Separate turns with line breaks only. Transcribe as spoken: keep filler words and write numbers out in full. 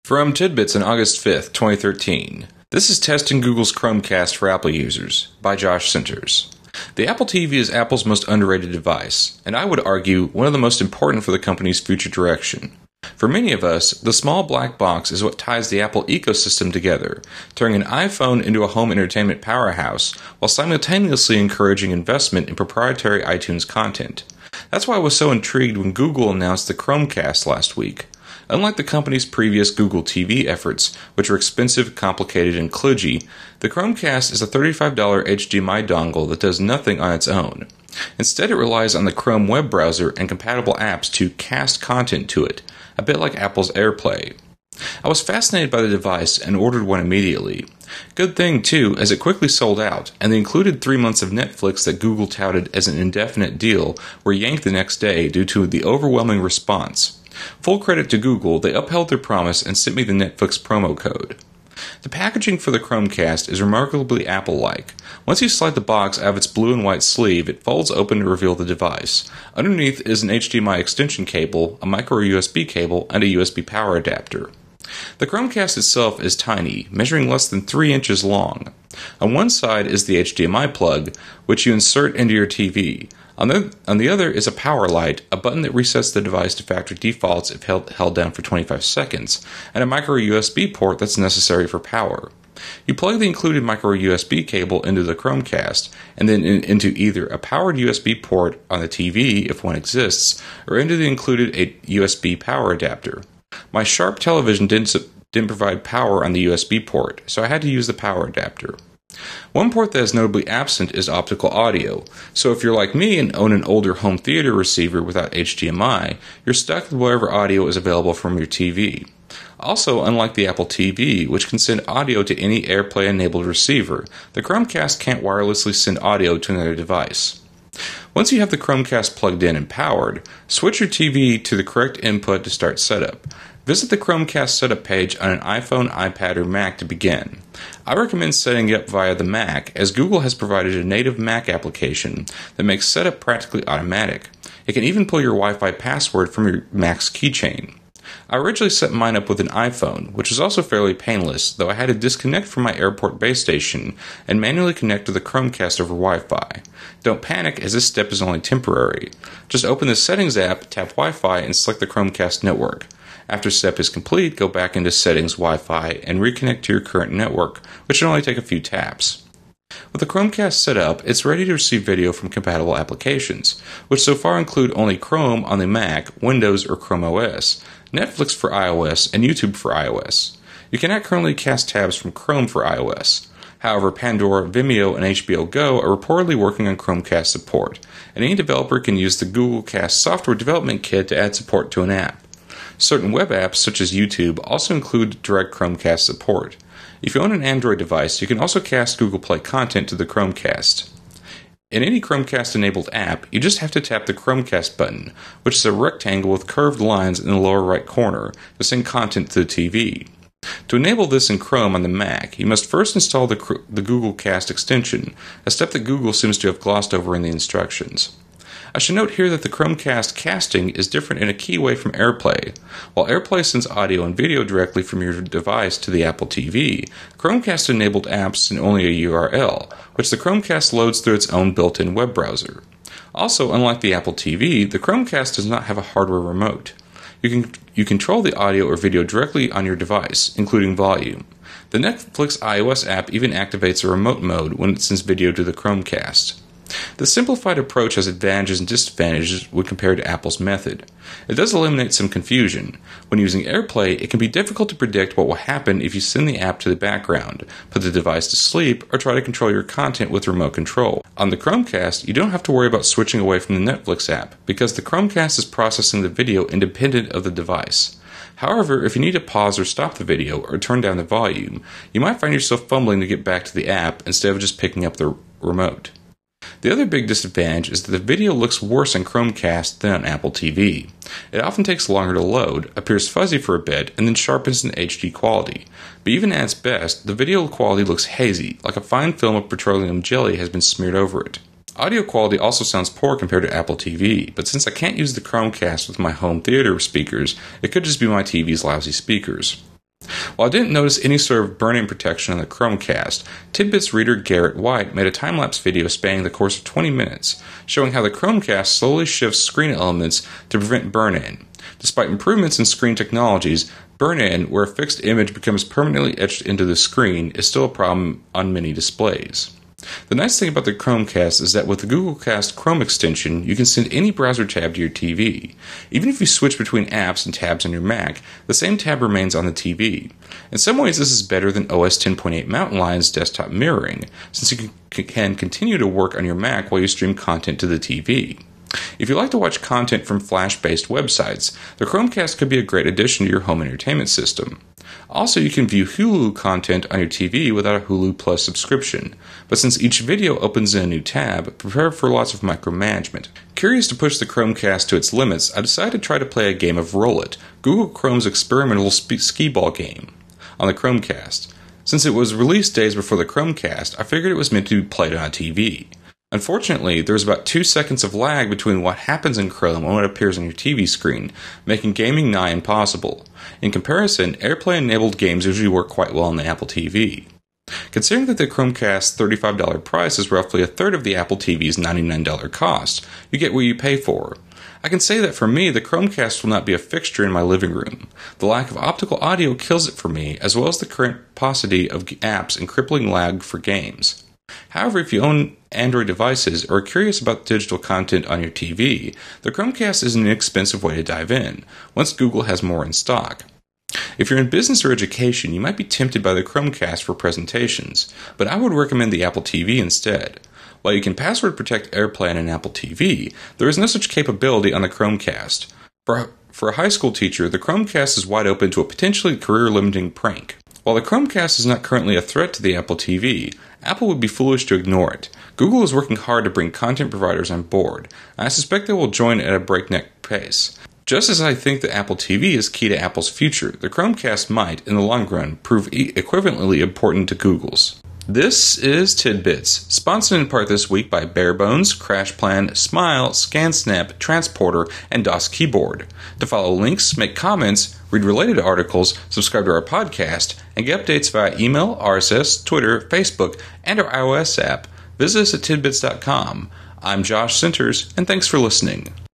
From Tidbits on August fifth, twenty thirteen. This is Testing Google's Chromecast for Apple Users by Josh Centers. The Apple T V is Apple's most underrated device, and I would argue one of the most important for the company's future direction. For many of us, the small black box is what ties the Apple ecosystem together, turning an iPhone into a home entertainment powerhouse while simultaneously encouraging investment in proprietary iTunes content. That's why I was so intrigued when Google announced the Chromecast last week. Unlike the company's previous Google T V efforts, which were expensive, complicated, and kludgy, the Chromecast is a thirty-five dollars H D M I dongle that does nothing on its own. Instead, it relies on the Chrome web browser and compatible apps to cast content to it, a bit like Apple's AirPlay. I was fascinated by the device and ordered one immediately. Good thing, too, as it quickly sold out, and the included three months of Netflix that Google touted as an indefinite deal were yanked the next day due to the overwhelming response. Full credit to Google, they upheld their promise and sent me the Netflix promo code. The packaging for the Chromecast is remarkably Apple-like. Once you slide the box out of its blue and white sleeve, it folds open to reveal the device. Underneath is an H D M I extension cable, a micro U S B cable, and a U S B power adapter. The Chromecast itself is tiny, measuring less than three inches long. On one side is the H D M I plug, which you insert into your T V. On the, on the other is a power light, a button that resets the device to factory defaults if held, held down for twenty-five seconds, and a micro U S B port that's necessary for power. You plug the included micro U S B cable into the Chromecast, and then in, into either a powered U S B port on the T V, if one exists, or into the included a U S B power adapter. My Sharp television didn't, didn't provide power on the U S B port, so I had to use the power adapter. One port that is notably absent is optical audio, so if you're like me and own an older home theater receiver without H D M I, you're stuck with whatever audio is available from your T V. Also, unlike the Apple T V, which can send audio to any AirPlay-enabled receiver, the Chromecast can't wirelessly send audio to another device. Once you have the Chromecast plugged in and powered, switch your T V to the correct input to start setup. Visit the Chromecast setup page on an iPhone, iPad, or Mac to begin. I recommend setting it up via the Mac, as Google has provided a native Mac application that makes setup practically automatic. It can even pull your Wi-Fi password from your Mac's keychain. I originally set mine up with an iPhone, which was also fairly painless, though I had to disconnect from my airport base station and manually connect to the Chromecast over Wi-Fi. Don't panic, as this step is only temporary. Just open the Settings app, tap Wi-Fi, and select the Chromecast network. After step is complete, go back into Settings Wi-Fi and reconnect to your current network, which should only take a few taps. With the Chromecast set up, it's ready to receive video from compatible applications, which so far include only Chrome on the Mac, Windows, or Chrome O S, Netflix for iOS, and YouTube for iOS. You cannot currently cast tabs from Chrome for iOS. However, Pandora, Vimeo, and H B O Go are reportedly working on Chromecast support, and any developer can use the Google Cast software development kit to add support to an app. Certain web apps, such as YouTube, also include direct Chromecast support. If you own an Android device, you can also cast Google Play content to the Chromecast. In any Chromecast-enabled app, you just have to tap the Chromecast button, which is a rectangle with curved lines in the lower right corner, to send content to the T V. To enable this in Chrome on the Mac, you must first install the, the Google Cast extension, a step that Google seems to have glossed over in the instructions. I should note here that the Chromecast casting is different in a key way from AirPlay. While AirPlay sends audio and video directly from your device to the Apple T V, Chromecast-enabled apps send only a U R L, which the Chromecast loads through its own built-in web browser. Also, unlike the Apple T V, the Chromecast does not have a hardware remote. You can you control the audio or video directly on your device, including volume. The Netflix iOS app even activates a remote mode when it sends video to the Chromecast. The simplified approach has advantages and disadvantages when compared to Apple's method. It does eliminate some confusion. When using AirPlay, it can be difficult to predict what will happen if you send the app to the background, put the device to sleep, or try to control your content with remote control. On the Chromecast, you don't have to worry about switching away from the Netflix app, because the Chromecast is processing the video independent of the device. However, if you need to pause or stop the video or turn down the volume, you might find yourself fumbling to get back to the app instead of just picking up the remote. The other big disadvantage is that the video looks worse on Chromecast than on Apple T V. It often takes longer to load, appears fuzzy for a bit, and then sharpens in H D quality. But even at its best, the video quality looks hazy, like a fine film of petroleum jelly has been smeared over it. Audio quality also sounds poor compared to Apple T V, but since I can't use the Chromecast with my home theater speakers, it could just be my T V's lousy speakers. While I didn't notice any sort of burn-in protection on the Chromecast, Tidbits reader Garrett White made a time-lapse video spanning the course of twenty minutes, showing how the Chromecast slowly shifts screen elements to prevent burn-in. Despite improvements in screen technologies, burn-in, where a fixed image becomes permanently etched into the screen, is still a problem on many displays. The nice thing about the Chromecast is that with the Google Cast Chrome extension, you can send any browser tab to your T V. Even if you switch between apps and tabs on your Mac, the same tab remains on the T V. In some ways, this is better than O S ten point eight Mountain Lion's desktop mirroring, since you can continue to work on your Mac while you stream content to the T V. If you like to watch content from Flash-based websites, the Chromecast could be a great addition to your home entertainment system. Also, you can view Hulu content on your T V without a Hulu Plus subscription, but since each video opens in a new tab, prepare for lots of micromanagement. Curious to push the Chromecast to its limits, I decided to try to play a game of Roll It, Google Chrome's experimental skee ball game, on the Chromecast. Since it was released days before the Chromecast, I figured it was meant to be played on a T V. Unfortunately, there's about two seconds of lag between what happens in Chrome and what appears on your T V screen, making gaming nigh impossible. In comparison, AirPlay-enabled games usually work quite well on the Apple T V. Considering that the Chromecast's thirty-five dollars price is roughly a third of the Apple T V's ninety-nine dollars cost, you get what you pay for. I can say that for me, the Chromecast will not be a fixture in my living room. The lack of optical audio kills it for me, as well as the current paucity of apps and crippling lag for games. However, if you own Android devices or are curious about digital content on your T V, the Chromecast is an inexpensive way to dive in, once Google has more in stock. If you're in business or education, you might be tempted by the Chromecast for presentations, but I would recommend the Apple T V instead. While you can password protect AirPlay on an Apple T V, there is no such capability on the Chromecast. For a, for a high school teacher, the Chromecast is wide open to a potentially career-limiting prank. While the Chromecast is not currently a threat to the Apple T V, Apple would be foolish to ignore it. Google is working hard to bring content providers on board, and I suspect they will join at a breakneck pace. Just as I think the Apple T V is key to Apple's future, the Chromecast might, in the long run, prove e- equivalently important to Google's. This is Tidbits, sponsored in part this week by Barebones, CrashPlan, Smile, ScanSnap, Transporter, and DOS Keyboard. To follow links, make comments, read related articles, subscribe to our podcast, and get updates via email, R S S, Twitter, Facebook, and our iOS app, visit us at tidbits dot com. I'm Josh Centers, and thanks for listening.